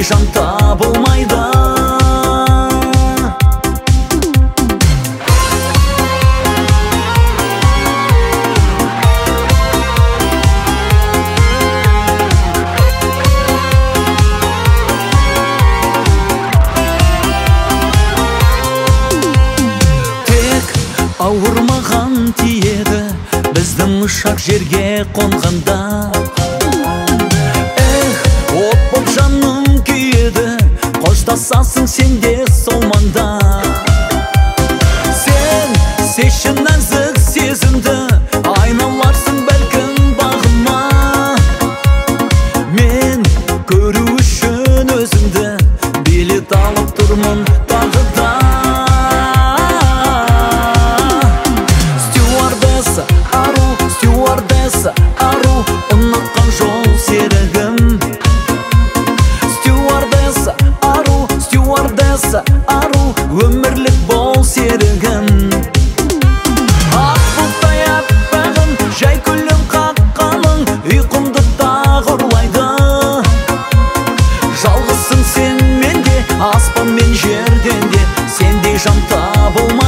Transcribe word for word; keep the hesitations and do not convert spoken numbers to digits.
жан табылмайды. Ауырмаған тиеді біздің ұшақ жерге қонғанда. Эх, от боп жаным күйеді, қоштасасың сен де сол маңда. Сен сеші нәзік сезімді, айналарсың бәлкім бағыма. Мен көру үшін өзіңді, билет алып тұрмын тағы да. Ару, ұнатқан жол серігім. Стюардесса, ару, стюардесса, ару, өмірлік бол серігім. Ақ бұлттай аппағым, жай күлім қаққаның, ұйқымды тағы ұрлайды. Жалғызсың сен менде, аспан мен жерден де, сендей жан табылмайды.